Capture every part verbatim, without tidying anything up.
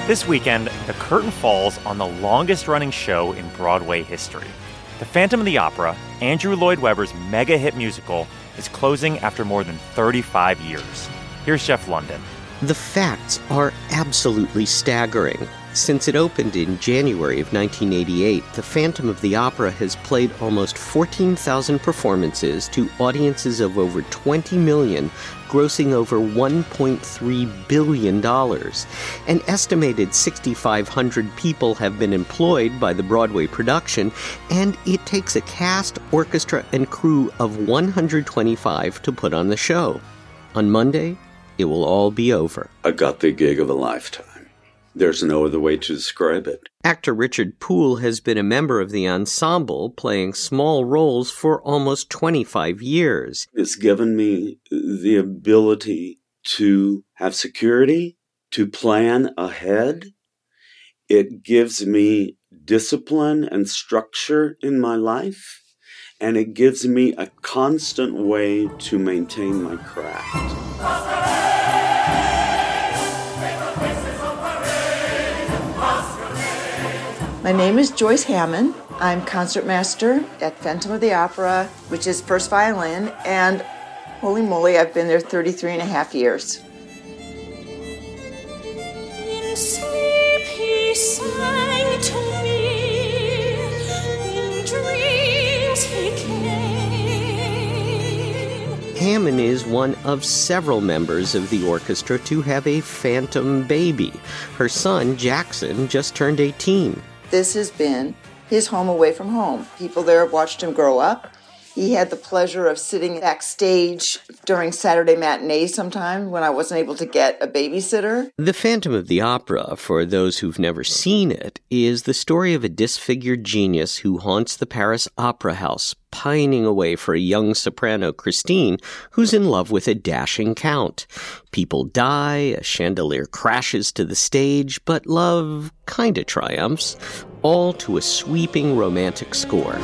This weekend, the curtain falls on the longest-running show in Broadway history. The Phantom of the Opera, Andrew Lloyd Webber's mega-hit musical, is closing after more than thirty-five years. Here's Jeff London. The facts are absolutely staggering. Since it opened in January of nineteen eighty-eight, The Phantom of the Opera has played almost fourteen thousand performances to audiences of over twenty million, grossing over one point three billion dollars. An estimated six thousand five hundred people have been employed by the Broadway production, and it takes a cast, orchestra, and crew of one hundred twenty-five to put on the show. On Monday, it will all be over. I got the gig of a lifetime. There's no other way to describe it. Actor Richard Poole has been a member of the ensemble, playing small roles for almost twenty-five years. It's given me the ability to have security, to plan ahead. It gives me discipline and structure in my life, and it gives me a constant way to maintain my craft. My name is Joyce Hammond. I'm concertmaster at Phantom of the Opera, which is first violin, and holy moly, I've been there thirty-three and a half years. In sleep he sang to me, in dreams he came. Hammond is one of several members of the orchestra to have a phantom baby. Her son, Jackson, just turned eighteen. This has been his home away from home. People there have watched him grow up. He had the pleasure of sitting backstage during Saturday matinees sometimes when I wasn't able to get a babysitter. The Phantom of the Opera, for those who've never seen it, is the story of a disfigured genius who haunts the Paris Opera House, pining away for a young soprano, Christine, who's in love with a dashing count. People die, a chandelier crashes to the stage, but love kinda triumphs, all to a sweeping romantic score.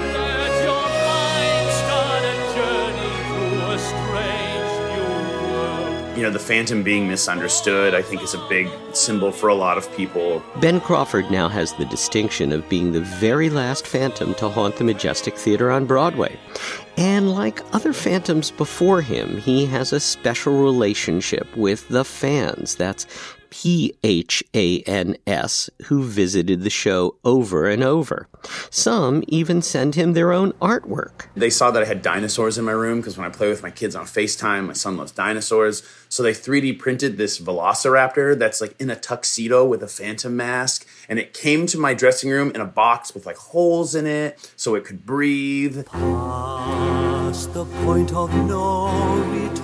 You know, the Phantom being misunderstood, I think, is a big symbol for a lot of people. Ben Crawford now has the distinction of being the very last Phantom to haunt the Majestic Theater on Broadway. And like other Phantoms before him, he has a special relationship with the fans. That's P H A N S, who visited the show over and over. Some even send him their own artwork. They saw that I had dinosaurs in my room, because when I play with my kids on FaceTime, my son loves dinosaurs. So they three D printed this velociraptor that's like in a tuxedo with a Phantom mask. And it came to my dressing room in a box with like holes in it so it could breathe. Past the point of no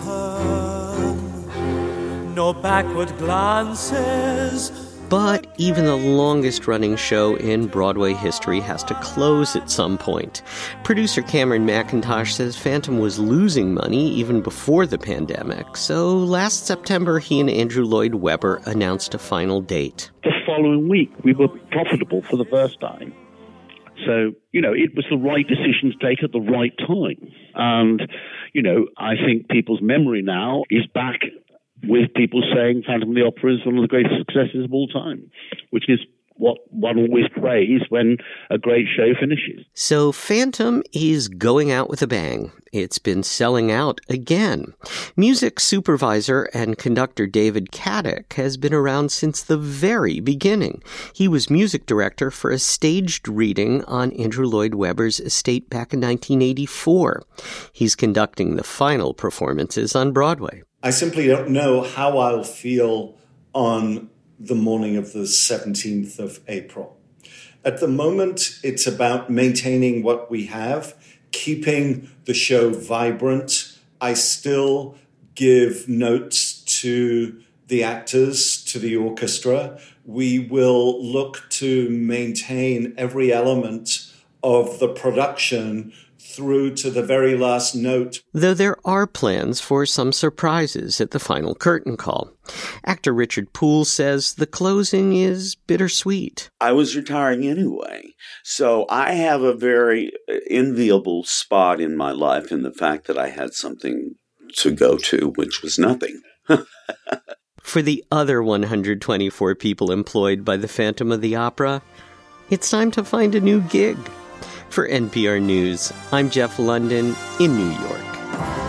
return, no backward glances. But even the longest-running show in Broadway history has to close at some point. Producer Cameron McIntosh says Phantom was losing money even before the pandemic, so last September he and Andrew Lloyd Webber announced a final date. The following week, we were profitable for the first time. So, you know, it was the right decision to take at the right time. And, you know, I think people's memory now is back with people saying Phantom of the Opera is one of the greatest successes of all time, which is what one always prays when a great show finishes. So Phantom is going out with a bang. It's been selling out again. Music supervisor and conductor David Caddick has been around since the very beginning. He was music director for a staged reading on Andrew Lloyd Webber's estate back in nineteen eighty-four. He's conducting the final performances on Broadway. I simply don't know how I'll feel on the morning of the seventeenth of April. At the moment, it's about maintaining what we have, keeping the show vibrant. I still give notes to the actors, to the orchestra. We will look to maintain every element of the production through to the very last note. Though there are plans for some surprises at the final curtain call. Actor Richard Poole says the closing is bittersweet. I was retiring anyway, so I have a very enviable spot in my life in the fact that I had something to go to, which was nothing. For the other one hundred twenty-four people employed by the Phantom of the Opera, it's time to find a new gig. For N P R News, I'm Jeff London in New York.